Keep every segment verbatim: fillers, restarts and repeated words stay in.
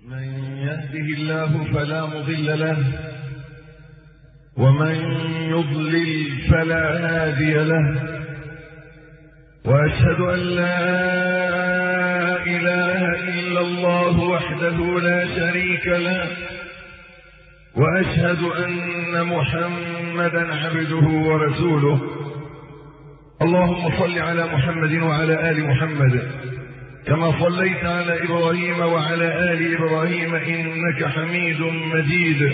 من يهده الله فلا مضل له ومن يضلل فلا هادي له، وأشهد أن لا إله إلا الله وحده لا شريك له، وأشهد أن محمدا عبده ورسوله. اللهم صل على محمد وعلى آل محمد كما صليت على إبراهيم وعلى آل إبراهيم إنك حميد مجيد.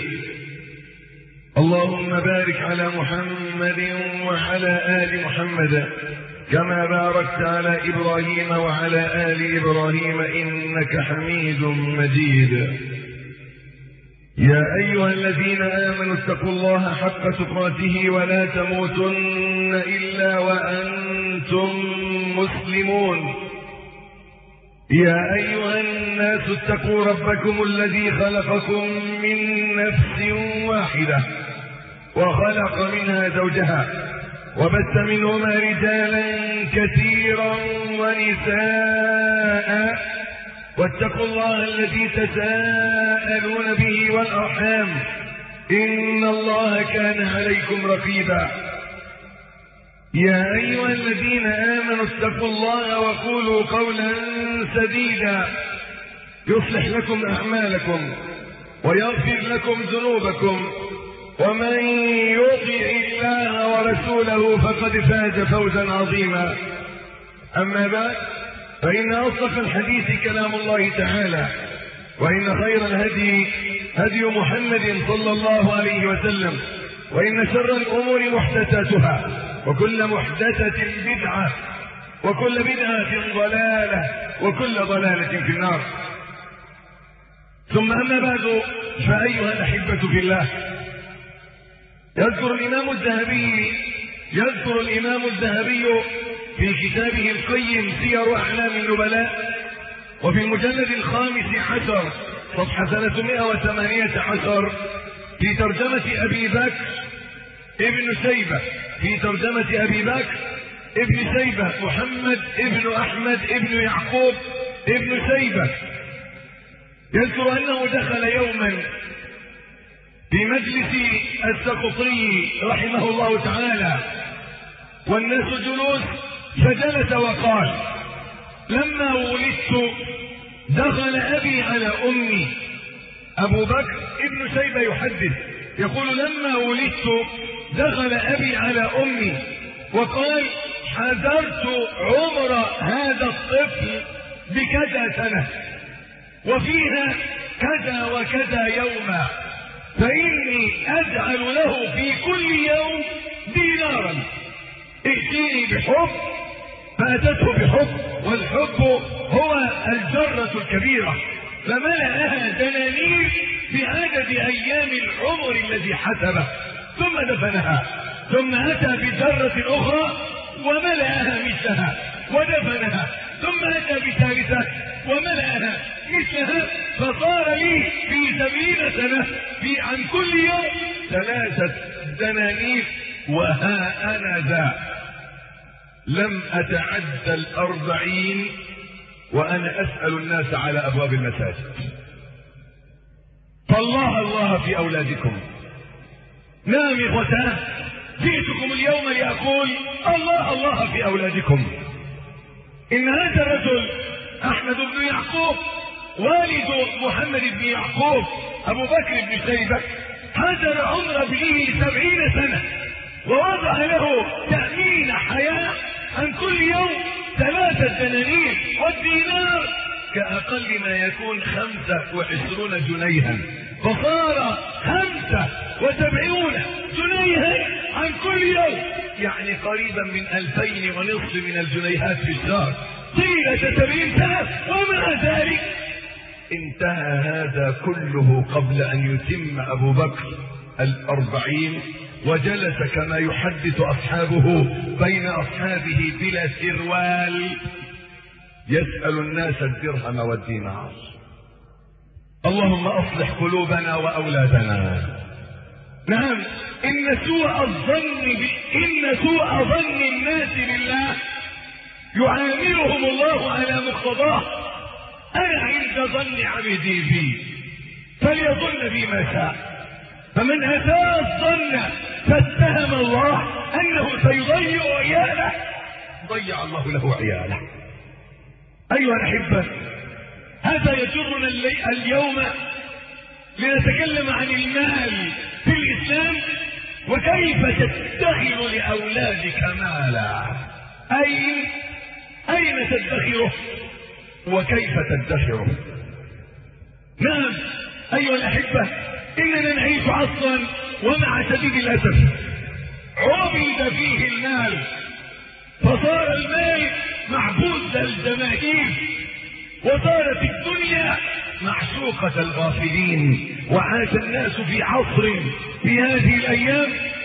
اللهم بارك على محمد وعلى آل محمد كما باركت على إبراهيم وعلى آل إبراهيم إنك حميد مجيد. يا أيها الذين آمنوا اتقوا الله حق تقاته ولا تموتن إلا وأنتم مسلمون. يا أيها الناس اتقوا ربكم الذي خلقكم من نفس واحدة وخلق منها زوجها وبث منهما رجالا كثيرا ونساء، واتقوا الله الذي تساءلون به والأرحام إن الله كان عليكم رقيبا. يا أيها الذين آمنوا اتقوا الله وقولوا قولا سديدا يصلح لكم أعمالكم ويغفر لكم ذنوبكم، ومن يطع الله ورسوله فقد فاز فوزا عظيما. أما بعد، فإن أصدق الحديث كلام الله تعالى، وإن خير الهدي هدي محمد صلى الله عليه وسلم، وإن شر الأمور محدثاتها، وكل محدثة بدعة، وكل بدعة ضلالة، وكل ضلالة في النار. ثم أما بعد، فأيها الأحبة في الله، يذكر الإمام الذهبي يذكر الإمام الذهبي في كتابه القيم سير أعلام النبلاء، وفي المجلد الخامس عشر صفحة ثلاثمائة وثمانية عشر في ترجمة أبي بكر ابن شيبة في ترجمة أبي بكر ابن شيبة محمد ابن أحمد ابن يعقوب ابن شيبة، يذكر أنه دخل يوما في مجلس السقطي رحمه الله تعالى والناس جلوس، فجلس وقال: لما ولدت دخل أبي على أمي. أبو بكر ابن شيبة يحدث يقول: لما ولدت دخل أبي على أمي وقال: حذرت عمر هذا الطفل بكذا سنة وفيها كذا وكذا يوما، فإني أجعل له في كل يوم دينارا، ائتيني بحب. فأتته بحب، والحب هو الجرة الكبيرة، فملأها دنانير بعدد أيام العمر الذي حسبه، ثم دفنها، ثم أتى بجرة أخرى وملأها مثلها ودفنها، ثم أتى بثالثة وملأها مثلها، فصار لي في سبعين سنة في عن كل يوم ثلاثة دنانير. وها أنا ذا لم أتعدى الأربعين وأنا أسأل الناس على أبواب المساجد. فالله الله في أولادكم. نعم إخوتاه، جئتكم اليوم لأقول الله الله في أولادكم. إن هذا الرجل أحمد بن يعقوب والد محمد بن يعقوب أبو بكر بن شيبة هجر عمر ابنه سبعين سنة، ووضع له تأمين حياة عن كل يوم ثلاثة دنانير، والدينار كأقل ما يكون خمسة وعشرون جنيها، فصار خمسة وسبعون جنيها عن كل يوم، يعني قريبا من ألفين ونصف من الجنيهات في الشهر طيلة سبعين سنة. ومع ذلك انتهى هذا كله قبل أن يتم أبو بكر الأربعين، وجلس كما يحدث أصحابه بين أصحابه بلا سروال يسأل الناس الدرهم والدينار. اللهم أصلح قلوبنا وأولادنا. نعم، إن سوء الظن ب... إن سوء ظن الناس بالله يعاملهم الله على مقتضاه، انا عند ظن عبدي بي فليظن بي ما شاء. فمن اساء الظن فاتهم الله انه سيضيع عياله ضيع الله له عياله. ايها الاحبه، هذا يجرنا اليوم لنتكلم عن المال في الاسلام وكيف تدخر لاولادك مالا. اين اين تدخره وكيف تدخره؟ نعم ايها الاحبه، اننا نعيش عصرا ومع شديد الاسف عبد فيه المال، فصار المال معبود الجماهير، وصارت الدنيا معشوقة الغافلين، وعاش الناس في عصر في هذه الايام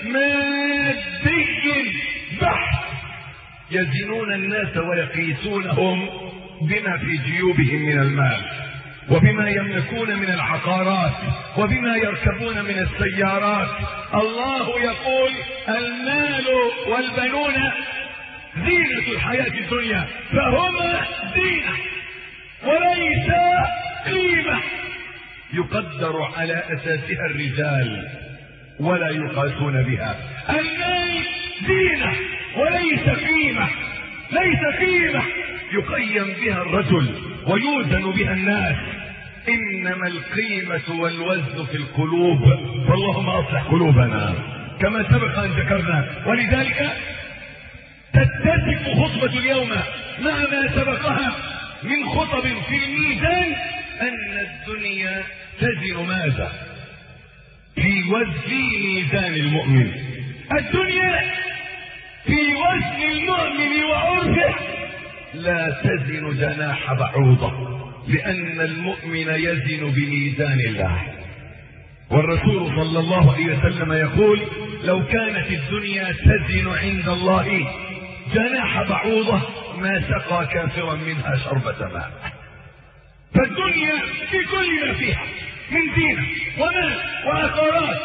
مادي بحت، يزنون الناس ويقيسونهم بما في جيوبهم من المال، وبما يملكون من العقارات، وبما يركبون من السيارات. الله يقول المال والبنون زينة الحياة الدنيا، فهما زينة وليس قيمة يقدر على أساسها الرجال ولا يقاسون بها. المال زينة وليس قيمة، ليس قيمة يقيم بها الرجل ويوزن بها الناس، إنما القيمة والوزن في القلوب، فاللهم أصلح قلوبنا كما سبق أن ذكرنا. ولذلك تتسق خطبة اليوم مع ما سبقها من خطب في الميزان، أن الدنيا تزن ماذا؟ في وزن ميزان المؤمن. الدنيا في وزن المؤمن وعرفه لا تزن جناح بعوضة، لأن المؤمن يزن بميزان الله. والرسول صلى الله عليه وسلم يقول لو كانت الدنيا تزن عند الله جناح بعوضة ما سقى كافرا منها شربة ماء. فالدنيا في كل ما فيها من زينة ومال وعقارات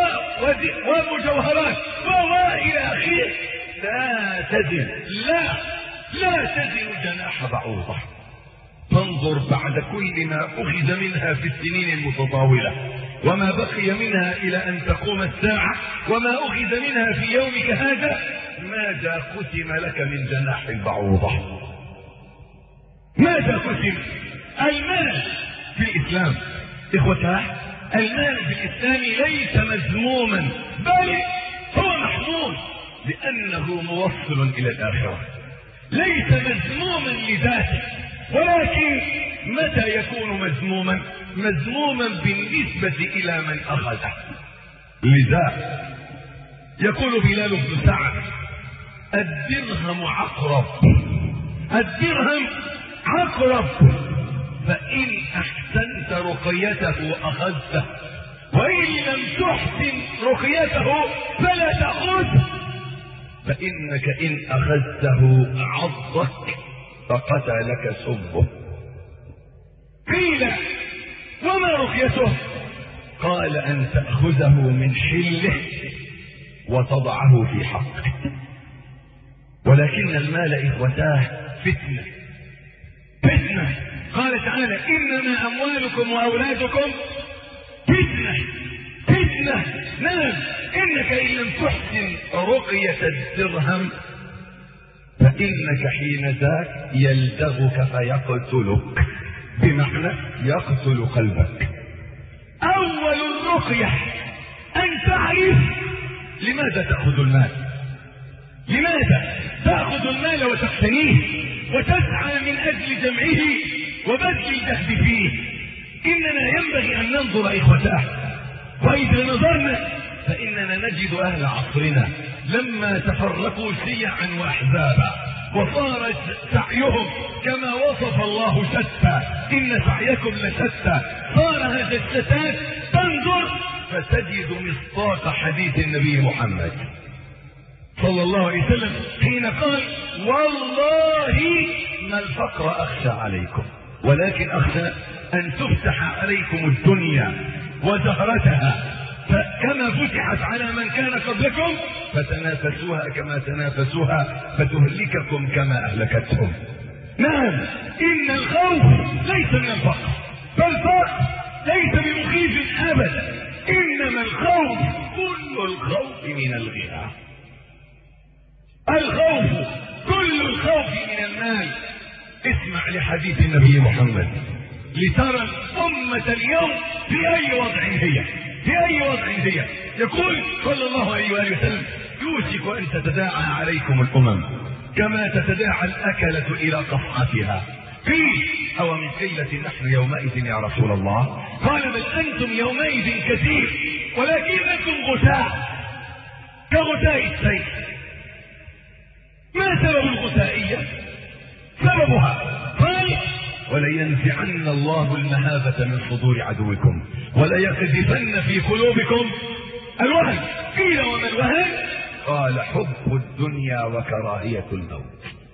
ومجوهرات وإلى آخره لا تزن، لا لا تزن جناح بعوضة. فانظر بعد كل ما أخذ منها في السنين المتطاولة وما بقي منها إلى أن تقوم الساعة وما أخذ منها في يومك هذا، ماذا قسم لك من جناح البعوضة؟ ماذا قسم؟ المال في الإسلام إخوتاه، المال في الإسلام ليس مذموما، بل هو محمود لأنه موصل إلى الآخرة، ليس مذموما لذاته، ولكن متى يكون مذموما؟ مذموما بالنسبة إلى من أخذه. لذا يقول بلال بن سعد الدرهم عقرب، الدرهم عقرب، فإن أحسنت رقيته أخذته، وإن لم تحسن رقيته فلا تأخذه، فإنك إن أخذته عضك فقتلك سبه. قيل وما رقيته؟ قال أن تأخذه من حله وتضعه في حقه. ولكن المال إخوتاه فتنة، فتنة. قال تعالى إنما أموالكم وأولادكم فتنة، فتنة. نعم، إنك إن لم تحسن رقية الدرهم فإنك حين ذاك يلدغك فيقتلك، بمعنى يقتل قلبك. أول الرقية أن تعرف لماذا تأخذ المال، لماذا تأخذ المال وتقتنيه وتسعى من أجل جمعه وبذل الجهد فيه. إننا ينبغي أن ننظر إخوتاه، وإذا نظرنا فإننا نجد أهل عصرنا لما تفرقوا شيعا وأحزابا وصار سعيهم كما وصف الله شتى، إن سعيكم لشتى، صار هذا الشتات تنظر فتجد مصداق حديث النبي محمد صلى الله عليه وسلم حين قال والله ما الفقر أخشى عليكم ولكن أخشى أن تفتح عليكم الدنيا وزهرتها، فكما فتحت على من كان قبلكم فتنافسوها كما تنافسوها فتهلككم كما أهلكتهم. نعم، إن الخوف ليس من الفقر، فالفقر ليس بمخيف أبدا، إنما الخوف كل الخوف من الغنى. الخوف كل الخوف من المال. اسمع لحديث النبي محمد لترى الأمة اليوم في أي وضع هي، في أي وضع هي. يقول صلى الله عليه وآله وسلم: يوشك أن تتداعى عليكم الأمم كما تتداعى الأكلة إلى قصعتها. قيل: أو من قلة نحن يومئذ يا رسول الله؟ قال: بل أنتم يومئذ كثير ولكنكم غثاء كغثاء السيل. ما سبب الغثائية؟ سببها قال: ولينزعن الله المهابة من صدور عدوكم وليقذفن في قلوبكم الوهن. قيل: وما الوهن؟ قال: حب الدنيا وكراهية الموت.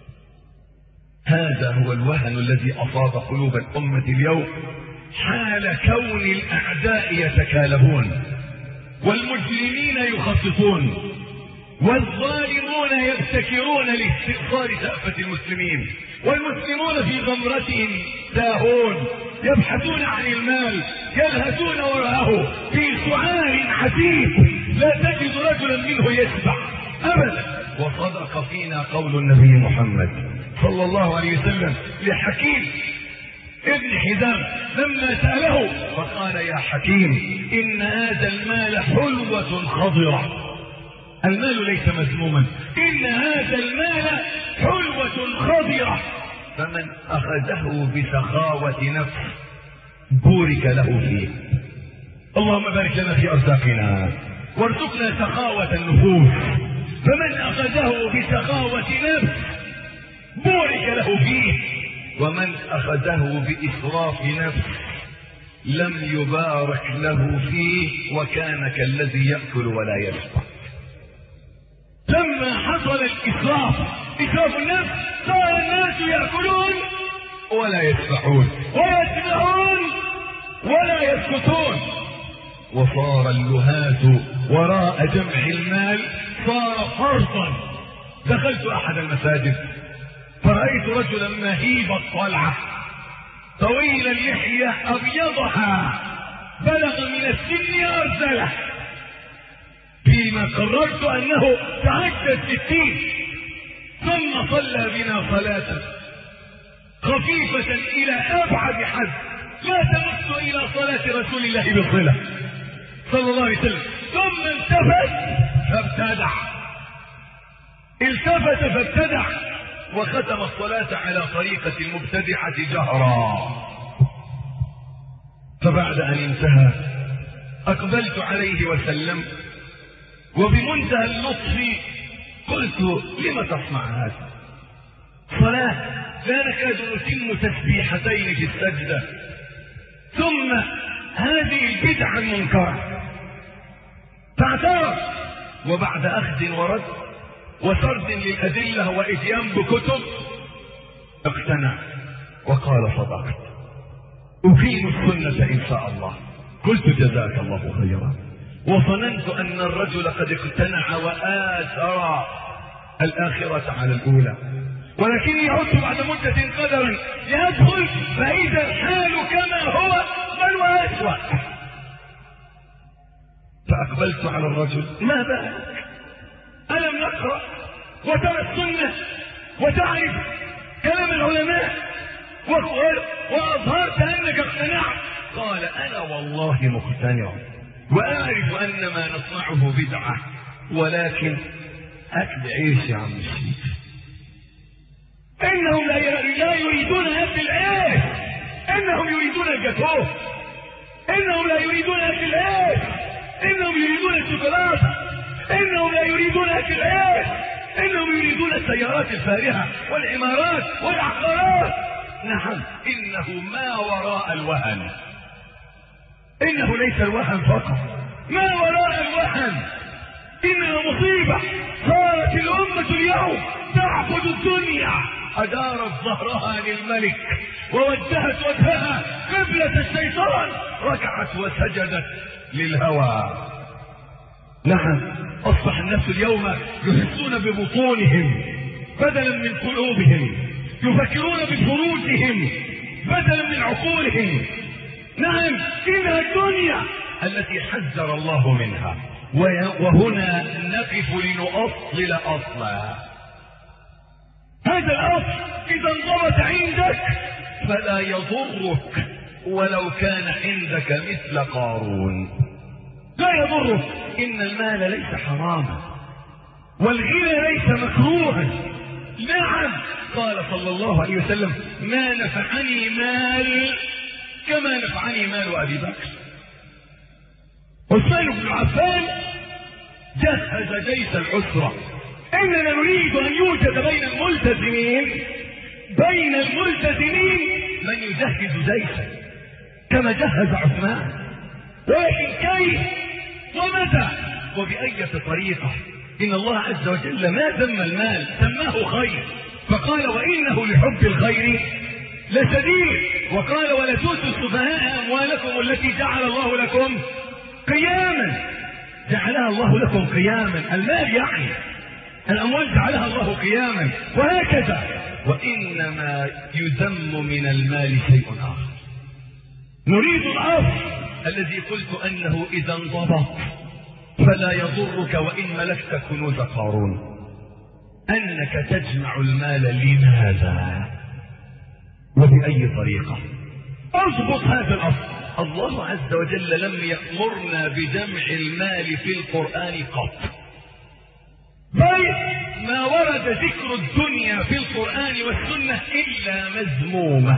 هذا هو الوهن الذي أصاب قلوب الأمة اليوم حال كون الأعداء يتكالبون والمجرمين يخططون والظالمون يبتكرون لاستئصال شأفة المسلمين، والمسلمون في غمرتهم ساهون يبحثون عن المال يلهثون وراءه في سعال عسيف لا تجد رجلا منه يشبع أبدا. وصدق فينا قول النبي محمد صلى الله عليه وسلم لحكيم ابن حزام لما سأله فقال: يا حكيم، إن هذا المال حلوة خضرة. المال ليس مذموما، إن هذا المال حلوة خضرة، فمن أخذه بسخاوة نفس بورك له فيه. اللهم بارك لنا في أرزاقنا وارزقنا سخاوة النفوس. فمن أخذه بسخاوة نفس بورك له فيه، ومن أخذه بإسراف نفس لم يبارك له فيه وكان كالذي يأكل ولا يشبع. لما حصل الإسراف، إسراف النفس، صار الناس يأكلون ولا يشبعون ويشبعون ولا يسكتون، وصار اللهاة وراء جمع المال صار فرضا. دخلت أحد المساجد فرأيت رجلا مهيب الطلعة طويل اللحية أبيضها بلغ من السن أرسله، فيما قررت أنه تعدى الستين، ثم صلى بنا صلاة خفيفة إلى أبعد حد لا تمس إلى صلاة رسول الله بصلة صلى الله عليه وسلم، ثم التفت فابتدع التفت فابتدع وختم الصلاة على طريقة المبتدعة جهرا. فبعد أن انتهى أقبلت عليه وسلم وبمنتهى اللطف قلت: لم تصنع هذا؟ صلاة لا نكاد نتم تسبيحتين في السجدة، ثم هذه البدعة المنكرة. فاعترف، وبعد أخذ ورد وسرد للأدلة وإتيان بكتب اقتنع وقال: صدقت، أقيم السنة إن شاء الله. قلت: جزاك الله خيرا. وظننت أن الرجل قد اقتنع وآثر الآخرة على الأولى، ولكني عدت بعد مدة قدرا لأدخل فإذا الحال كما هو بل وأسوأ. فأقبلت على الرجل: ما بالك؟ ألم نقرأ وترى السنة وتعرف كلام العلماء وأظهرت أنك اقتنعت؟ قال: أنا والله مقتنع وأعرف أن ما نصنعه بدعة، ولكن أكل عيش يا عم الشيخ. إنهم لا يريدون أكل العيش، إنهم يريدون الجاتوه، إنهم لا يريدون أكل العيش، إنهم يريدون الشوكولاتة، إنهم لا يريدون أكل العيش، إنهم يريدون السيارات الفارهة والعمارات والعقارات. نعم، إنه ما وراء الوهن، إنه ليس الوهن فقط، ما وراء الوهن إنها مصيبة. صارت الأمة اليوم تعبد الدنيا، أدارت ظهرها للملك ووجهت وجهها قبلة الشيطان، ركعت وسجدت للهوى. نعم، أصبح الناس اليوم يحسون ببطونهم بدلا من قلوبهم، يفكرون بفروجهم بدلا من عقولهم. نعم، إنها الدنيا التي حذر الله منها. وهنا نقف لنؤصل أصلا. هذا الأصل إذا انضبط عندك فلا يضرك ولو كان عندك مثل قارون. لا يضرك. إن المال ليس حراما والغنى ليس مكروها. نعم، قال صلى الله عليه وسلم: ما نفعني مال كما نفعني مال أبي بكر. عثمان بن عفان جهز جيش العسرة. إننا نريد أن يوجد بين الملتزمين بين الملتزمين من يجهز جيشا كما جهز عثمان. ولكن كيف ومتى وبأية طريقة؟ إن الله عز وجل ما ذم المال، سماه خير، فقال: وإنه لحب الخير لشديد. وقال: ولا تؤتوا السفهاء أموالكم التي جعل الله لكم قياما. جعلها الله لكم قياما، المال يعني الأموال جعلها الله قياما. وهكذا. وإنما يذم من المال شيء آخر. نريد الأصل الذي قلت أنه إذا انضبط فلا يضرك وإن ملكت كنوز قارون، أنك تجمع المال لماذا وبأي طريقة. اضبط هذا الأصل. الله عز وجل لم يأمرنا بجمع المال في القرآن قط، بل ما ورد ذكر الدنيا في القرآن والسنة إلا مذمومة.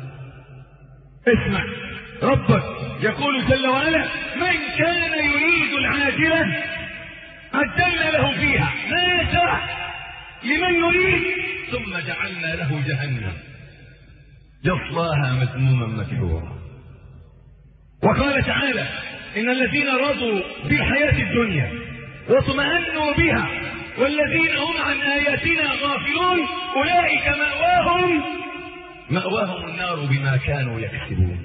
اسمع، ربك يقول جل وعلا: من كان يريد العاجلة عجلنا له فيها ما يشاء لمن يريد ثم جعلنا له جهنم يصلاها مذموما مدحورا. وقال تعالى: إن الذين رضوا بالحياة الدنيا واطمأنوا بها والذين هم عن آياتنا غافلون أولئك مأواهم مأواهم النار بما كانوا يكسبون.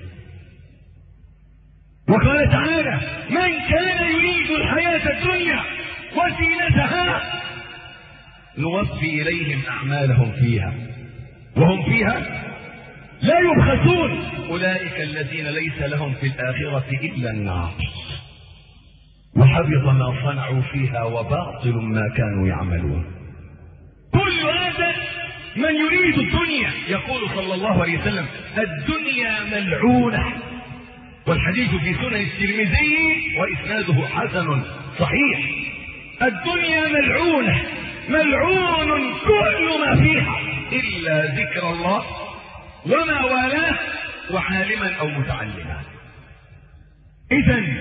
وقال تعالى: من كان يريد الحياة الدنيا وزينتها نوفي إليهم أعمالهم فيها وهم فيها لا يبخسون أولئك الذين ليس لهم في الآخرة إلا النار وحبط ما صنعوا فيها وباطل ما كانوا يعملون. كل هذا من يريد الدنيا. يقول صلى الله عليه وسلم: الدنيا ملعونة. والحديث في سنن الترمذي وإسناده حسن صحيح. الدنيا ملعونة، ملعون كل ما فيها إلا ذكر الله وما والاه وعالما أو متعلما. إذن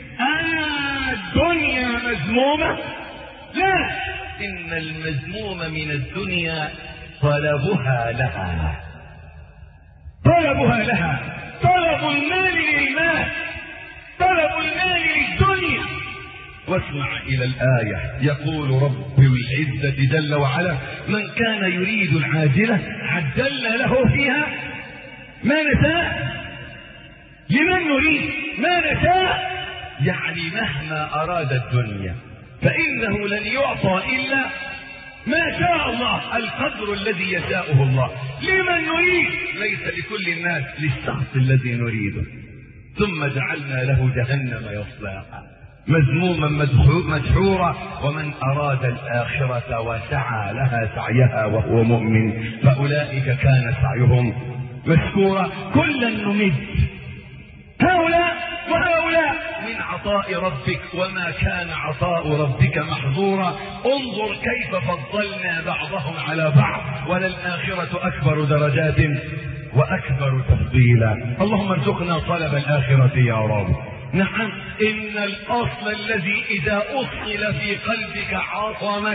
الدنيا مذمومة؟ لا، إن المذموم من الدنيا طلبها لها، طلبها لها، طلب المال للمال، طلب المال للدنيا. واسمع إلى الآية، يقول رب العزة جل وعلا: من كان يريد العاجلة عجلنا له فيها ما نشاء لمن نريد. ما نشاء يعني مهما أراد الدنيا فإنه لن يعطى إلا ما شاء الله، القدر الذي يشاءه الله لمن نريد، ليس لكل الناس، للشخص الذي نريده. ثم جعلنا له جهنم يصلاها مذموما مدحورا. ومن أراد الآخرة وسعى لها سعيها وهو مؤمن فأولئك كان سعيهم مشكورا. كلا نمد هؤلاء وهؤلاء من عطاء ربك وما كان عطاء ربك محظورا. انظر كيف فضلنا بعضهم على بعض وللآخرة أكبر درجات وأكبر تفضيلا. اللهم ارزقنا طلب الآخرة يا رب. نعم، إن الأصل الذي إذا أصل في قلبك عصمك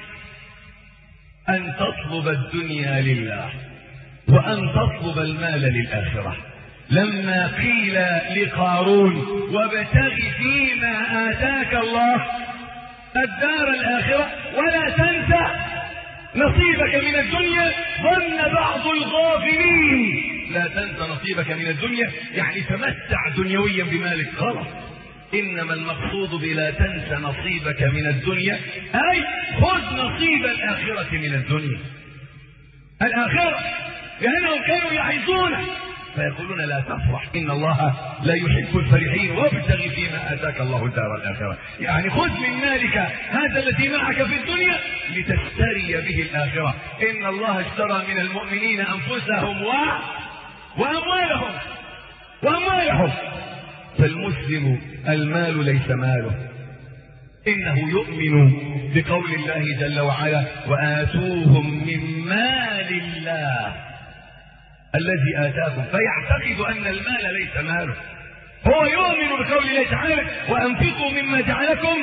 أن تطلب الدنيا لله وأن تطلب المال للآخرة. لما قيل لقارون: وابتغ فيما آتاك الله الدار الآخرة ولا تنسى نصيبك من الدنيا، ظن بعض الغافلين لا تنسى نصيبك من الدنيا يعني تمتع دنيويا بمالك. غلط. إنما المقصود بلا تنسى نصيبك من الدنيا أي خذ نصيب الآخرة من الدنيا. الآخرة، لأنهم كانوا يعيشون فيقولون لا تفرح إن الله لا يحب الفرحين وابتغ فيما آتاك الله الدار الآخرة. يعني خذ من مالك هذا الذي معك في الدنيا لتشتري به الآخرة. إن الله اشترى من المؤمنين أنفسهم و... وأموالهم وأموالهم. فالمسلم المال ليس ماله، إنه يؤمن بقول الله جل وعلا وآتوهم من مال الله الذي آتاكم، فيعتقد أن المال ليس ماله. هو يؤمن بقول الله تعالى وأنفقوا مما جعلكم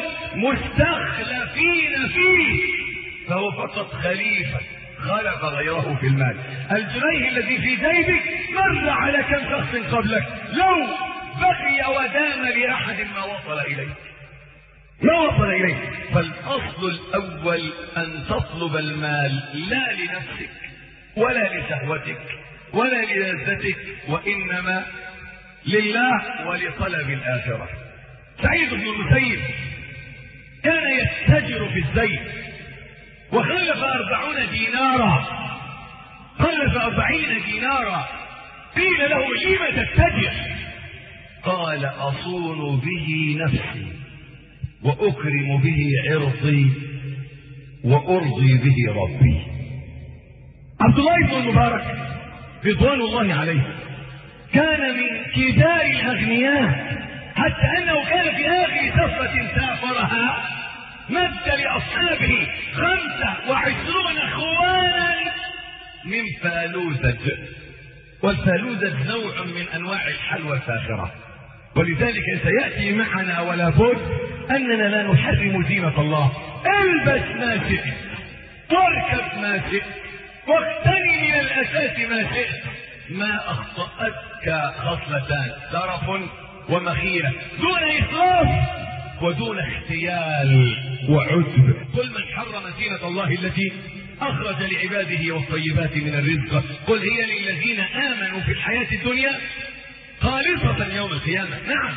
مستخلفين فيه، فهو فقط خليفة خلف غيره في المال. الجنيه الذي في جيبك مر على كم شخص قبلك، لو بقي ودام لأحد ما وصل إليه ما وصل إليه. فالأصل الأول أن تطلب المال لا لنفسك ولا لشهوتك ولا للذتك، وإنما لله ولطلب الآخرة. سعيد بن المسيب كان يتجر في الزيت وخلف أربعون دينارا خلف أربعين دينارا. قيل له لم تتجر؟ قال أصون به نفسي وأكرم به عرضي وأرضي به ربي. عبد الله بن المبارك رضوان الله عليه كان من كبار الأغنياء، حتى أنه كان في آخر سفرة سافرها مد لأصحابه خمسة وعشرون خوانا من فالوزج، والفالوزج نوع من أنواع الحلوى الفاخرة، ولذلك سيأتي معنا ولا بد أننا لا نحرم زينة الله. البس ما شئت واركب ما شئت واغتني من الأساس ما شئت، ما أخطأتك خصلتان ترف ومخيلة دون إسراف ودون اختيال وعجب. قل من حرم زينة الله التي أخرج لعباده والطيبات من الرزق قل هي للذين آمنوا في الحياة الدنيا خالصة يوم القيامة. نعم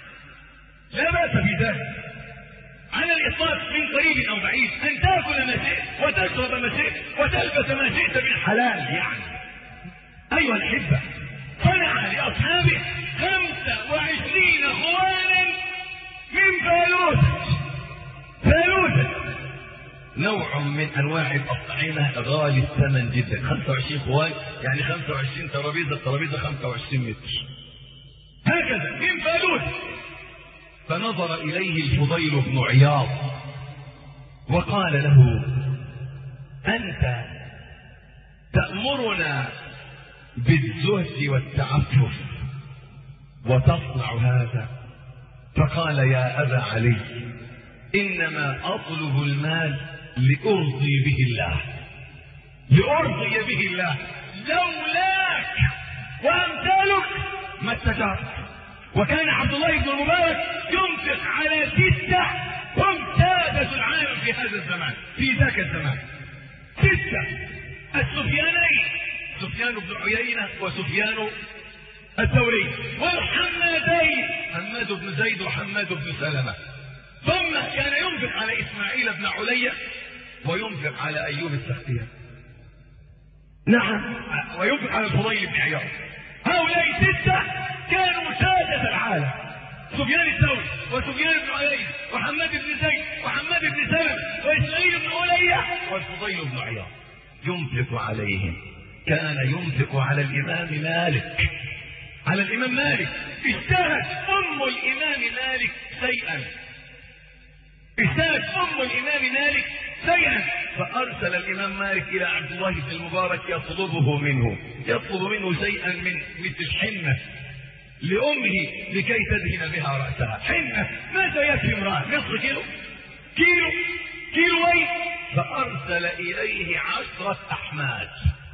لا بأس في ذلك على الإطلاق من قريب أو بعيد، أن تأكل ما شئت وتشرب ما شئت وتلبس ما شئت من حلال. يعني أيها الأحبة صنع لأصحابه خمسة وعشرين خوانا من فالوس. فالوس نوع من أنواع الأطعمة غالي الثمن جدا. خمسة وعشرين خوان يعني خمسة وعشرين ترابيزة، الترابيزة خمسة وعشرين متر هكذا من فالوس. فنظر إليه الفضيل بن عياض وقال له أنت تأمرنا بالزهد والتعفف وتصنع هذا؟ فقال يا أبا علي إنما أطلب المال لأرضي به الله لأرضي به الله لولاك وأمثالك ما اتجرت. وكان عبد الله بن المبارك ينفق على ستة هم سادة العالم في هذا الزمان في ذاك الزمان. ستة السفيانين سفيان بن عيينة وسفيان الثوري، والحمادين حماد بن زيد وحماد بن سلمة. ثم كان ينفق على إسماعيل بن علية وينفق على أيوب السختياني. نعم وينفق على الفضيل بن عياض. هؤلاء ستة كانوا سادة العالم، سفيان الثوري وسفيان بن عيينة وحماد بن زيد وحماد بن سلمة وإسماعيل بن علية والفضيل بن عياض. ينفق عليهم. كان ينفق على الإمام مالك على الإمام مالك اشتهت أم الإمام مالك شيئا اشتهت أم الإمام مالك شيئا فأرسل الإمام مالك إلى عبد الله بن المبارك يطلبه منه يطلب منه شيئا من مثل الحنة لأمه لكي تدهن بها رأسها. حنة ماذا يكفي امرأة؟ نصف كيلو كيلو كيلوين. فأرسل إليه عشرة أحماد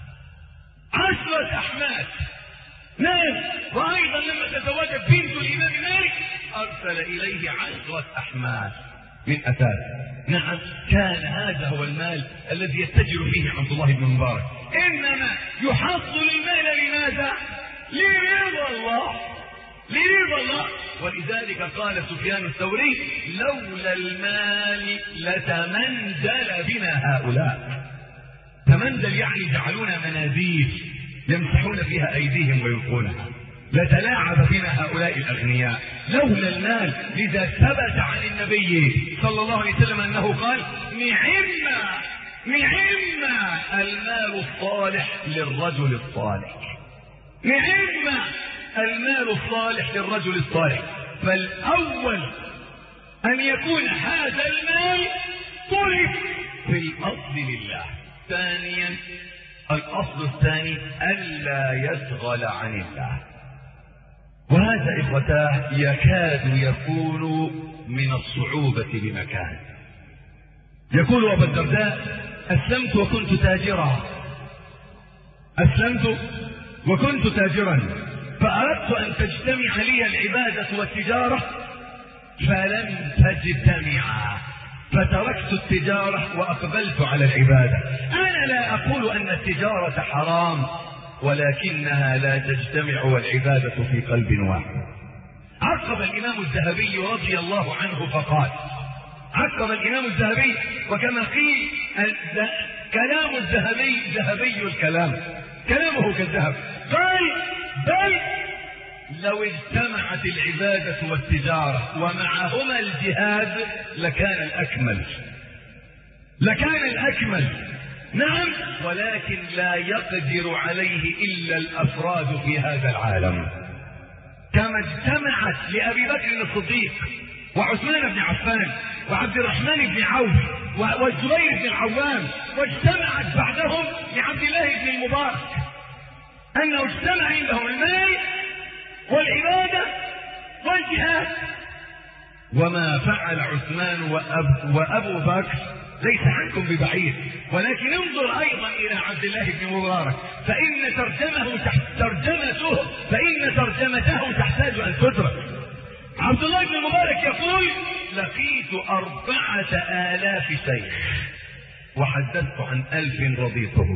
عشرة أحماد. نعم وأيضا لما تزوجت بنت الإمام مالك أرسل إليه عشرة أحماد من أثاث. نعم كان هذا هو المال الذي يتجر فيه عبد الله بن المبارك. إنما يحصل المال لماذا؟ لرضا الله لرضا الله. ولذلك قال سفيان الثوري لولا المال لتمنزل بنا هؤلاء. المندل يعني جعلون مناديل يمسحون فيها أيديهم ويلقونها. لتلاعب بنا هؤلاء الأغنياء لولا المال. لذا ثبت عن النبي صلى الله عليه وسلم أنه قال: نعم نعم المال الصالح للرجل الصالح. نعم المال الصالح للرجل الصالح. فالأول أن يكون هذا المال طلب في الأصل لله. ثانيا الأصل الثاني ألا يشغل عن الله. وهذا إخوتاه يكاد يكون من الصعوبة بمكان. يقول أبو الدرداء: أسلمت وكنت تاجرا أسلمت وكنت تاجرا فأردت أن تجتمع لي العبادة والتجارة فلم تجتمعا، فتركت التجارة وأقبلت على العبادة. أنا لا أقول أن التجارة حرام، ولكنها لا تجتمع والعبادة في قلب واحد. عقب الإمام الذهبي رضي الله عنه فقال: عقب الإمام الذهبي، وكما قيل كلام الذهبي ذهبي الكلام، كلامه كالذهب، قال: بل لو اجتمعت العبادة والتجارة ومعهما الجهاد لكان الأكمل لكان الأكمل نعم، ولكن لا يقدر عليه إلا الأفراد في هذا العالم. كما اجتمعت لأبي بكر الصديق وعثمان بن عفان وعبد الرحمن بن عوف والزبير بن العوام، واجتمعت بعدهم لعبد الله بن المبارك، أنه اجتمع عندهم المال والعبادة والجهاد. وما فعل عثمان وأب وأبو بكر ليس عنكم ببعيد، ولكن انظر أيضا إلى عبد الله بن المبارك، فإن ترجمه تحت ترجمته فإن ترجمته تحتاج أن تدرك. عبد الله بن المبارك يقول: لقيت أربعة آلاف شيخ وحدثت عن ألف رضيته.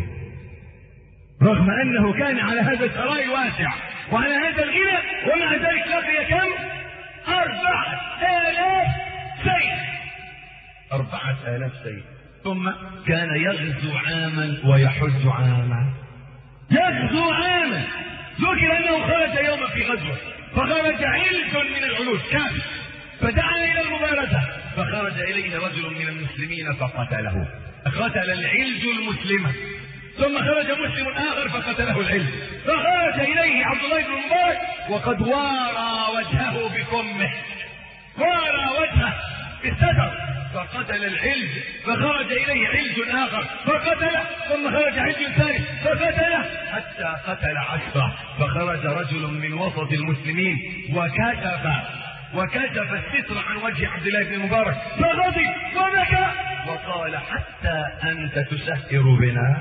رغم أنه كان على هذا الثراء الواسع وعلى هذا الغنى، ومع ذلك لقي كم؟ أربعة آلاف شيخ. أربعة آلاف شيخ. ثم كان يغزو عاما ويحج عاما. يغزو عاما. ذكر أنه خرج يوما في غزوة، فخرج علج من العلوج كامل، فدعا إلى المبارزة، فخرج إليه رجل من المسلمين فقتله. قتل العلج المسلمة. ثم خرج مسلم آخر فقتله العلج، فخرج إليه عبد الله بن المبارك وقد وارى وجهه بكمه، وارى وجهه استتر، فقتل العلج، فخرج إليه علج آخر فقتله، ثم خرج علج ثالث فقتله، حتى قتل عشرة. فخرج رجل من وسط المسلمين وكشف وكشف الستر عن وجه عبد الله بن المبارك، فغضب وبكى وقال: حتى أنت تسهر بنا؟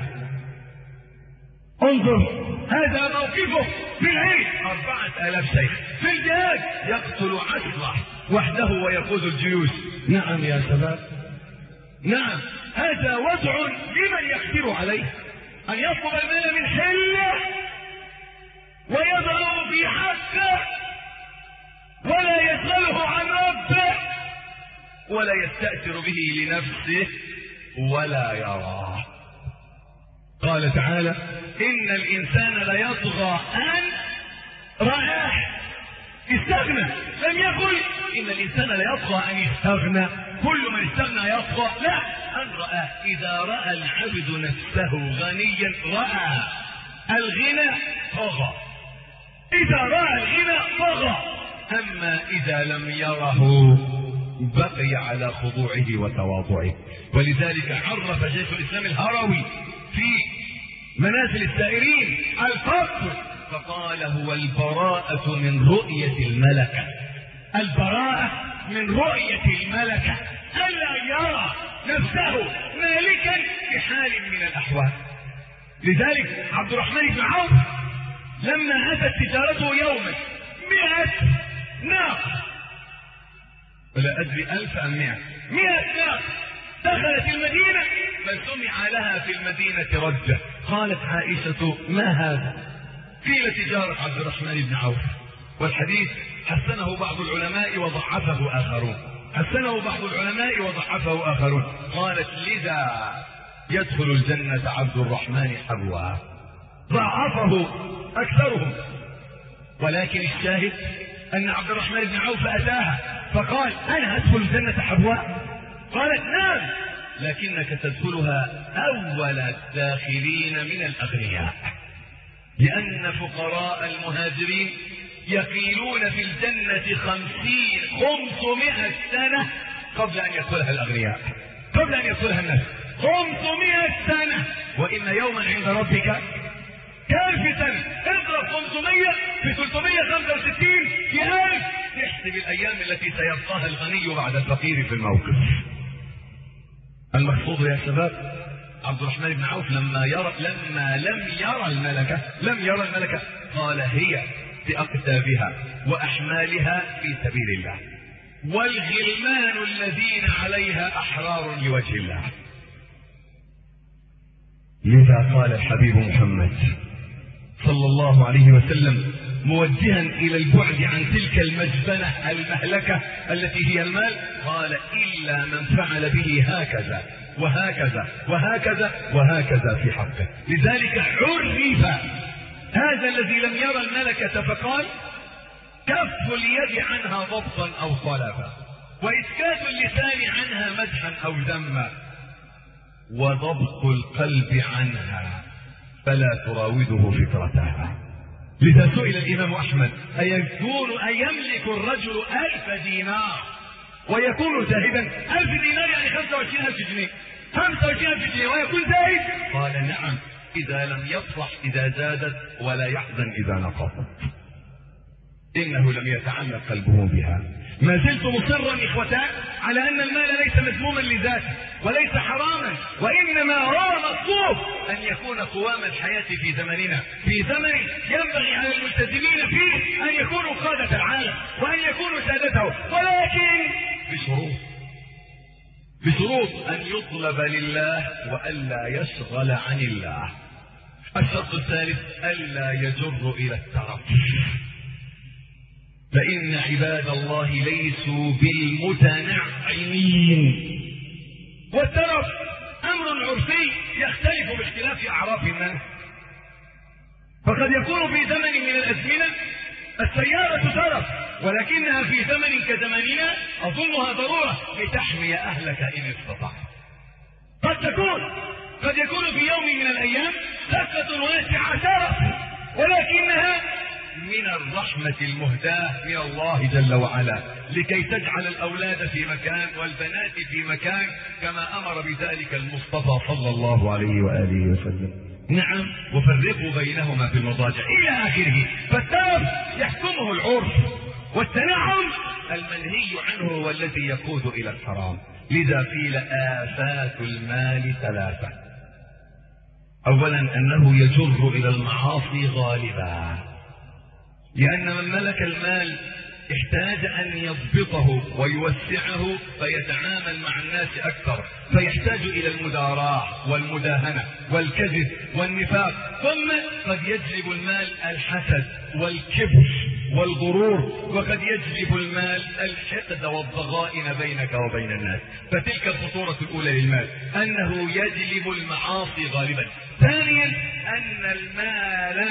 انظر هذا موقفه في العيد. أربعة آلاف شيخ. في الجهاد يقتل عشرة وحده ويقود الجيوش. نعم يا شباب، نعم، هذا وضع لمن يقدر عليه أن يطلب المال من حله ويضعه في حقه ولا يسأله عن ربه ولا يستأثر به لنفسه ولا يراه. قال تعالى: إن الإنسان ليطغى أن رآه استغنى. لم يقل إن الإنسان ليطغى أن يستغنى، كل من استغنى يطغى، لا، أن رآه. إذا رأى العبد نفسه غنيا رأى الغنى طغى، إذا رأى الغنى طغى. أما إذا لم يره بقي على خضوعه وتواضعه. ولذلك عرف شيخ الإسلام الهروي في منازل السائرين الفقر، فقال: هو البراءة من رؤية الملكة. البراءة من رؤية الملكة، ألا يرى نفسه مالكا في حال من الأحوال. لذلك عبد الرحمن بن عوف لما أتت تجارته يوما مئة ناقة، ولا أدري ألف أم مئة مئة ناقة، دخلت المدينة فسمع لها في المدينة رجة. قالت عائشة: ما هذا؟ قيل: تجارة عبد الرحمن بن عوف. والحديث حسنه بعض العلماء وضعفه آخرون حسنه بعض العلماء وضعفه آخرون. قالت: لذا يدخل الجنة عبد الرحمن حبوا، ضعفه أكثرهم، ولكن الشاهد أن عبد الرحمن بن عوف أتاها فقال أنا أدخل الجنة حبوا؟ قالت نعم، لكنك تدخلها أول الداخلين من الأغنياء، لأن فقراء المهاجرين يقيلون في الجنة خمسين خمسمائة سنة قبل أن يدخلها الأغنياء، قبل أن يدخلها الناس خمسمائة سنة، وإن يوما عند ربك كألف سنة. اضرب خمسمائة في ثلاثمائة وخمسة وستين في ألف، تحسب الأيام التي سيبقاها الغني بعد الفقير في الموقف. المقصود يا شباب عبد الرحمن بن عوف لما يرى لما لم يرى الملكة لم يرى الملكة قال هي بأكتافها وأحمالها في سبيل الله، والغلمان الذين عليها أحرار لوجه الله. لذا قال الحبيب محمد صلى الله عليه وسلم موجها إلى البعد عن تلك المجبنة المهلكة التي هي المال، قال إلا من فعل به هكذا وهكذا وهكذا وهكذا في حقه. لذلك عرف هذا الذي لم يرى الملكة فقال كف اليد عنها ضبطا أو طلبا، وإسكات اللسان عنها مدحا أو ذما، وضبط القلب عنها فلا تراوده فكرتها. لذا سئل الإمام أحمد أيكون أيملك الرجل ألف دينار ويكون زاهدا؟ ألف دينار يعني خمسة وعشرين ألف جنيه، خمسة وعشرين ألف جنيه ويكون زاهد؟ قال نعم، إذا لم يفرح إذا زادت ولا يحزن إذا نقصت، إنه لم يتعلق قلبه بها. ما زلت مصرا إخوتان على أن المال ليس مذموما لذاته وليس حراما، وإنما هو مطلوب أن يكون قوام الحياة في زمننا، في زمن ينبغي على الملتزمين فيه أن يكونوا قادة العالم وأن يكونوا سادته، ولكن بشروط بشروط أن يطلب لله وألا يشغل عن الله. الشرط الثالث ألا يجر إلى الترف، فإن عباد الله ليسوا بالمتنعمين، والترف أمر عرفي يختلف باختلاف أعراف الناس، فقد يكون في زمن من الأزمنة السيارة ترف، ولكنها في زمن كزماننا أظنها ضرورة لتحمي أهلك إن استطعت. قد تكون قد يكون في يوم من الأيام سكة واسعة ترف، ولكنها من الرحمة المهداة من الله جل وعلا لكي تجعل الأولاد في مكان والبنات في مكان كما أمر بذلك المصطفى صلى الله عليه وآله وسلم. نعم، وفرقوا بينهما في المضاجع إلى آخره. فالترف يحكمه العرف، والتنعم المنهي عنه هو الذي يقود إلى الحرام. لذا قيل آفات المال ثلاثة: أولا أنه يجر إلى المعاصي غالبا، لأن من ملك المال احتاج أن يضبطه ويوسعه فيتعامل مع الناس أكثر، فيحتاج إلى المداراة والمداهنة والكذب والنفاق. ثم قد يجلب المال الحسد والكبر والغرور، وقد يجلب المال الحقد والضغائن بينك وبين الناس. فتلك الخطورة الأولى للمال، أنه يجلب المعاصي غالبا. ثانيا أن المال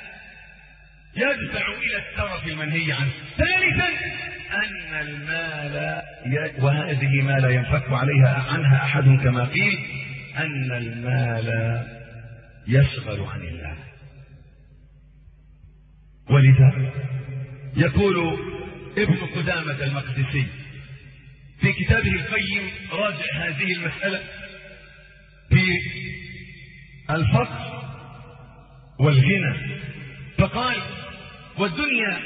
يدفع إلى الترف المنهي عنه. ثالثا أن المال ي... وهذه ما لا ينفك عليها عنها أحد كما قيل، أن المال يشغل عن الله. ولذا يقول ابن قدامة المقدسي في كتابه القيم راجع هذه المسألة في الفقر والغنى، فقال: والدنيا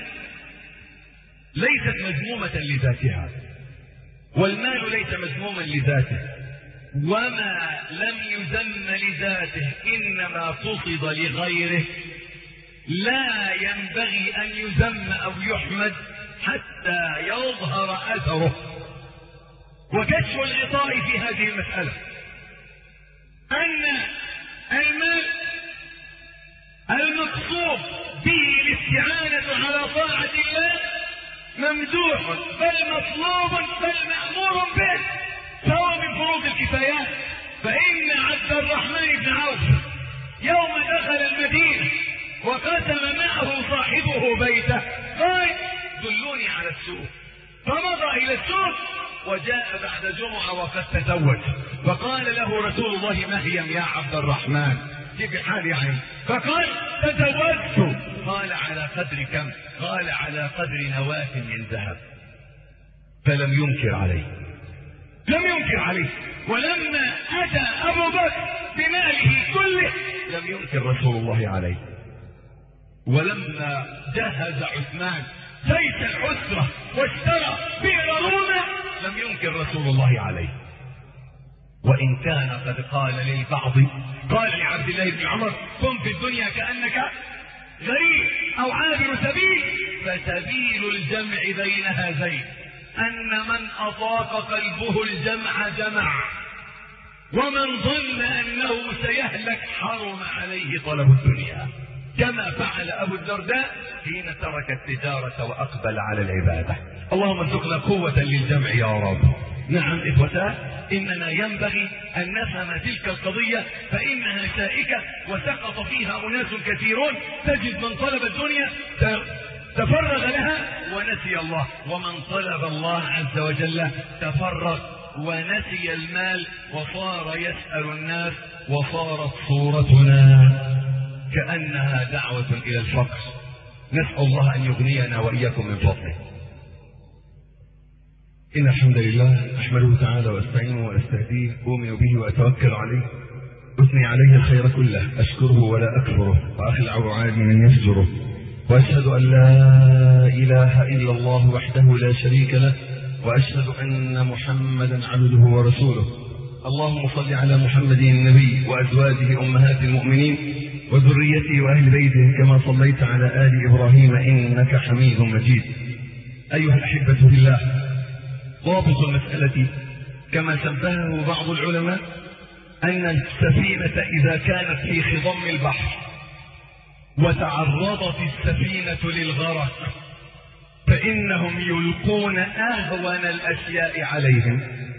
ليست مذمومة لذاتها، والمال ليس مذموما لذاته، وما لم يذم لذاته إنما قصد لغيره، لا ينبغي أن يذم أو يحمد حتى يظهر أثره. وكشف الغطاء في هذه المسألة أن المال المقصود به الاستعانة على طاعة الله ممدوح بل مطلوب بل مأمور به، سواء من فروض الكفايات فإن عبد الرحمن بن عوف يوم دخل المدينة وقسم معه صاحبه بيته قال دلوني على السوق، فمضى إلى السوق وجاء بعد جمعة وقد تزوج، فقال له رسول الله مهيم يا عبد الرحمن كيف حال يعني؟ فقال تزوجت. قال على قدر كم؟ قال على قدر نواة من ذهب، فلم ينكر عليه، لم ينكر عليه. ولما أتى أبو بكر بماله كله لم ينكر رسول الله عليه. ولما جهز عثمان جيش العسرة واشترى بئر روما لم ينكر رسول الله عليه. وإن كان قد قال للبعض، قال لعبد الله بن عمر كن في الدنيا كأنك غريب أو عابر سبيل، فسبيل الجمع بين هذين أن من أطاق قلبه الجمع جمع، ومن ظن أنه سيهلك حرم عليه طلب الدنيا، كما فعل أبو الدرداء حين ترك التجارة وأقبل على العبادة. اللهم ارزقنا قوة للجمع يا رب. نعم إخوتاه، إننا ينبغي أن نفهم تلك القضية، فإنها شائكة وسقط فيها أناس كثيرون. تجد من طلب الدنيا تفرغ لها ونسي الله، ومن طلب الله عز وجل تفرغ ونسي المال وصار يسأل الناس، وصارت صورتنا كأنها دعوة إلى الفقر. نسأل الله أن يغنينا وإياكم من فضله. إن الحمد لله أحمده تعالى وأستعينه وأستهديه، أؤمن به وأتوكل عليه، أثني عليه الخير كله، أشكره ولا أكفره، وأخلع رعادي من يفجره، وأشهد أن لا إله إلا الله وحده لا شريك له، وأشهد أن محمدا عبده ورسوله. اللهم صل على محمد النبي وأزواجه أمهات المؤمنين وذريته وأهل بيته كما صليت على آل إبراهيم إنك حميد مجيد. أيها الأحبة في الله، ضابط المسألة كما شبهه بعض العلماء أن السفينة إذا كانت في خضم البحر وتعرضت السفينة للغرق فإنهم يلقون أهون الأشياء عليهم.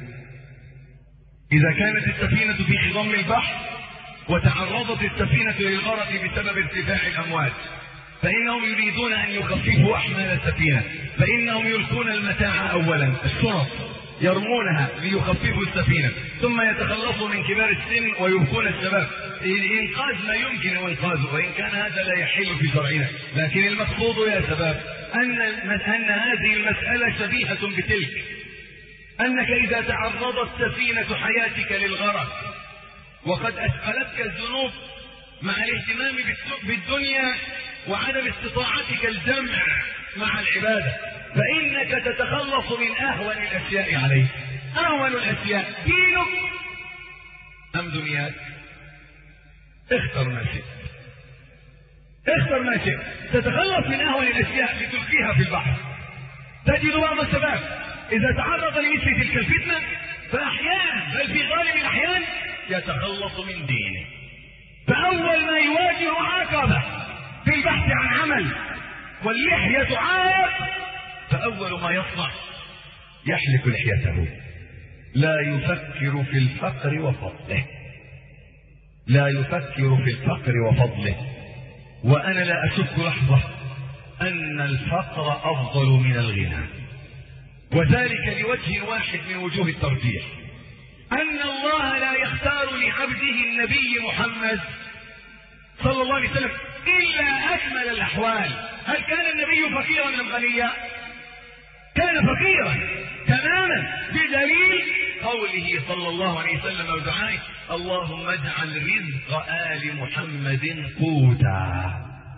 إذا كانت السفينة في خضم البحر وتعرضت السفينة للغرق بسبب ارتفاع الأمواج فإنهم يريدون أن يخففوا أحمال السفينة، فإنهم يلقون المتاع أولا، الشنط يرمونها ليخففوا السفينة، ثم يتخلصوا من كبار السن ويبقون الشباب إنقاذ ما يمكن إنقاذه، وإن كان هذا لا يحل في شرعنا. لكن المقصود يا شباب أن أن هذه المسألة شبيهة بتلك، أنك إذا تعرضت سفينة حياتك للغرق وقد أثقلتك الذنوب مع الاهتمام بالدنيا وعدم استطاعتك الجمع مع العبادة، فإنك تتخلص من أهون الأشياء عليك. أهون الأشياء دينك أم دنياك؟ اختر ما شئت، اختر ما شئت. تتخلص من أهون الأشياء لتلقيها في البحر. تجد بعض الشباب إذا تعرض لمثل تلك الفتنة فأحيانا بل في غالب الأحيان يتخلص من دينه، فأول ما يواجه عقبة في البحث عن عمل واللحية عائق، فأول ما يصنع يحلق لحيته، لا يفكر في الفقر وفضله، لا يفكر في الفقر وفضله. وأنا لا أشك لحظة أن الفقر أفضل من الغنى، وذلك لوجه واحد من وجوه الترجيح، أن الله لا يختار لعبده النبي محمد صلى الله عليه وسلم إلا أكمل الأحوال. هل كان النبي فقيرا أم غنيا؟ كان فقيرا تماما، بدليل قوله صلى الله عليه وسلم ودعائه اللهم اجعل رزق آل محمد قوتا.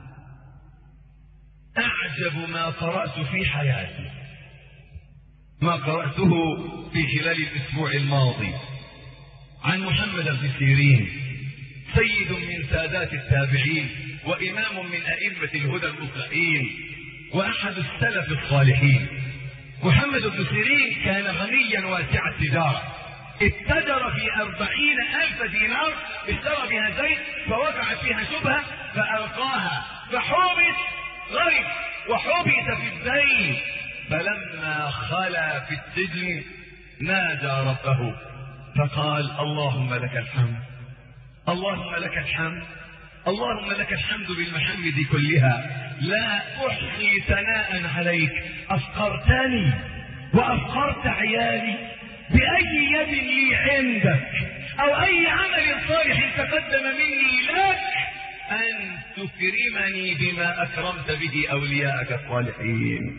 أعجب ما قرأت في حياتي ما قرأته في خلال الأسبوع الماضي عن محمد بن سيرين، سيد من سادات التابعين وإمام من أئمة الهدى المطلقين وأحد السلف الصالحين. محمد بن سيرين كان غنيا واسع التجارة، اتجر في أربعين ألف دينار اشترى بها زيت، فوقعت فيها شبهة فألقاها فحبس، غرق وحبس في الزيت. فلما خلا في السجن نادى ربه فقال اللهم لك الحمد، اللهم لك الحمد، اللهم لك الحمد بالمحامد كلها، لا أحصي ثناء عليك، أفقرتني وأفقرت عيالي، بأي يد لي عندك أو أي عمل صالح تقدم مني لك أن تكرمني بما أكرمت به أولياءك الصالحين.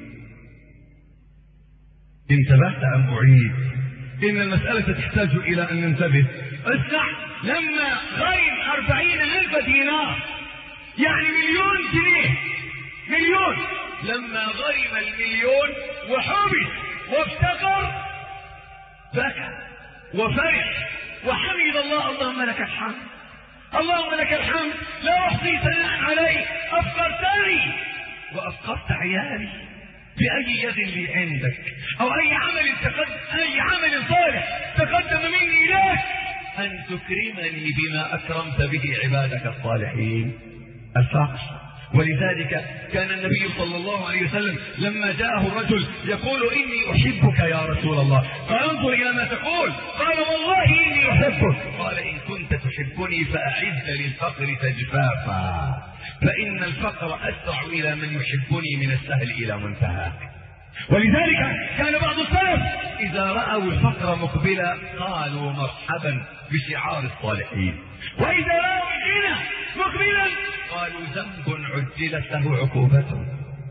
انتبهت أم أعيد؟ إن المسألة تحتاج إلى أن ننتبه. اسمع، لما غرم أربعين ألف دينار يعني مليون جنيه، مليون، لما غرم المليون وحبس وافتقر بكى وفرح وحمد الله، اللهم لك الحمد، اللهم لك الحمد، لا أحصي ثناء عليك، أفقرتني وأفقرت عيالي، بأي يد لي عندك أو أي عمل تقدم، أي عمل صالح تقدم مني لك أن تكرمني بما أكرمت به عبادك الصالحين. الفقر. ولذلك كان النبي صلى الله عليه وسلم لما جاءه الرجل يقول إني أحبك يا رسول الله، قال انظر إلى ما تقول، قال والله إني أحبك، قال إن كنت تحبني فأعد للفقر تجفافا، فإن الفقر أسرع إلى من يحبني من السهل إلى منتهى. ولذلك كان بعض السلف إذا رأوا الفقر مقبلا قالوا مرحبا بشعار الصالحين، وإذا رأوا الغنى مقبلا قالوا ذنب عجلت له عقوبته.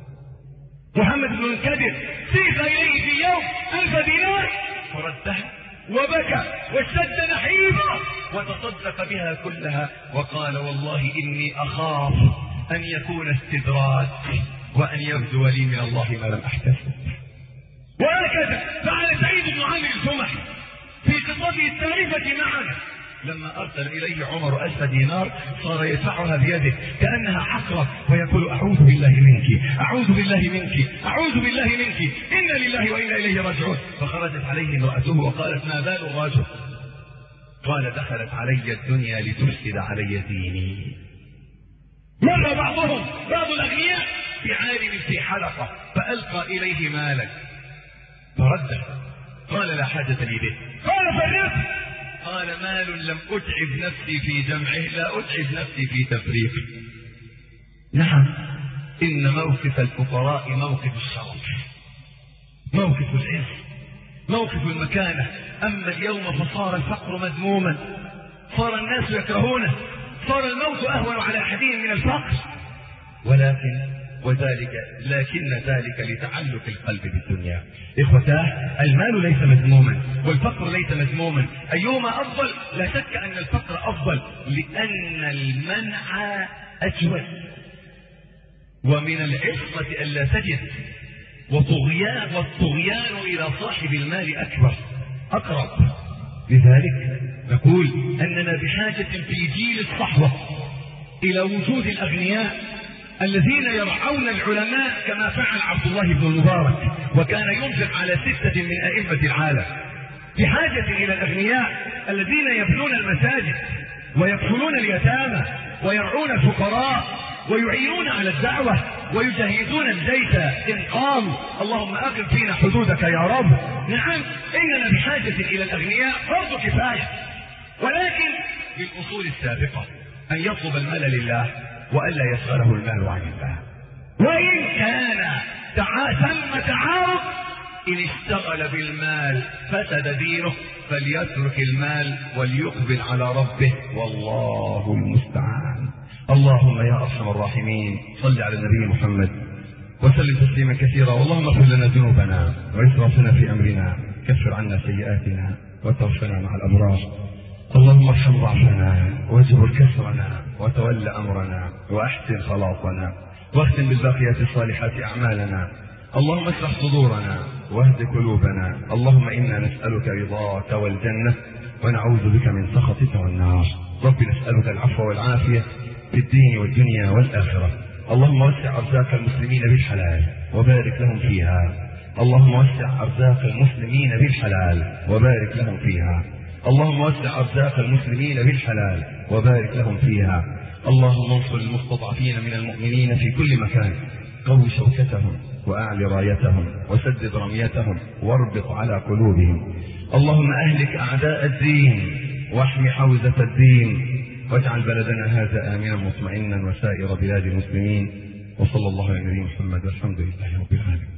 محمد بن المنكدر سيخ إليه في يوم ألف دينار فردها وبكى واشتد نحيبه وتصدق بها كلها وقال والله إني أخاف أن يكون استدراج وأن يبدو لي من الله ما لم أحتسب. وهكذا فعل سعيد بن عامر الجمحي في قصته التاريخة معنا لما أرسل إليه عمر ألف دينار صار يدفعها بيده كأنها عقرب ويقول أعوذ بالله منك، أعوذ بالله منك، أعوذ بالله منك، إنا لله وإنا إليه راجعون. فخرجت عليه امرأته وقالت ما بال الرجل؟ قال دخلت علي الدنيا لتفسد علي ديني. مر بعضهم بعض الأغنياء بعالم في حلقة فألقى إليه مالا فرده، قال لا حاجة لي به، قال فرقه، قال مال لم أتعب نفسي في جمعه لا أتعب نفسي في تفريقه. نعم، إن موقف الفقراء موقف الشرف، موقف العز، موقف المكانة. أما اليوم فصار الفقر مذموما، صار الناس يكرهونه، صار الموت أهون على أحدهم من الفقر. ولكن وذلك لكن ذلك لتعلق القلب بالدنيا. إخوتاه، المال ليس مذموما والفقر ليس مذموما، أيهما أفضل؟ لا شك أن الفقر أفضل لأن المنع أجود، ومن العصمة ألا تجد، وطغيان والطغيان إلى صاحب المال أكبر أقرب. لذلك نقول أننا بحاجة في جيل الصحوة إلى وجود الأغنياء الذين يرعون العلماء كما فعل عبد الله بن المبارك وكان ينفق على ستة من أئمة العالم. بحاجة إلى الأغنياء الذين يبنون المساجد ويكفلون اليتامى ويرعون الفقراء ويعينون على الدعوة ويجهزون الجيش إن قاموا. اللهم أقم فينا حدودك يا رب. نعم، إننا بحاجة إلى الأغنياء فرض كفاية، ولكن بالأصول السابقة أن يطلب المال لله وألا يسأله المال عن الله. وإن كان ثم تعارض إن اشتغل بالمال فسد دينه فليترك المال وليقبل على ربه والله المستعان. اللهم يا أرحم الراحمين صل على النبي محمد وسلم تسليما كثيرا. اللهم اغفر لنا ذنوبنا وإسرافنا في أمرنا، كفر عنا سيئاتنا وتوفنا مع الأبرار. اللهم ارحم ضعفنا واجبر كسرنا وتول أمرنا وأحسن خلاصنا واختم بالباقيات الصالحات أعمالنا. اللهم اشرح صدورنا واهد قلوبنا. اللهم إنا نسألك رضاك والجنة ونعوذ بك من سخطك والنار. رب نسألك العفو والعافية في الدين والدنيا والآخرة. اللهم وسع أرزاق المسلمين بالحلال وبارك لهم فيها. اللهم وسع أرزاق المسلمين بالحلال وبارك لهم فيها. اللهم وسع أرزاق المسلمين بالحلال وبارك لهم فيها. اللهم انصر المستضعفين من المؤمنين في كل مكان، قو شوكتهم وأعل رايتهم وسدد رميتهم واربط على قلوبهم. اللهم أهلك أعداء الدين واحم حوزة الدين، واجعل بلدنا هذا آمنا مطمئنا وسائر بلاد المسلمين. وصلى الله على نبينا محمد والحمد لله رب العالمين.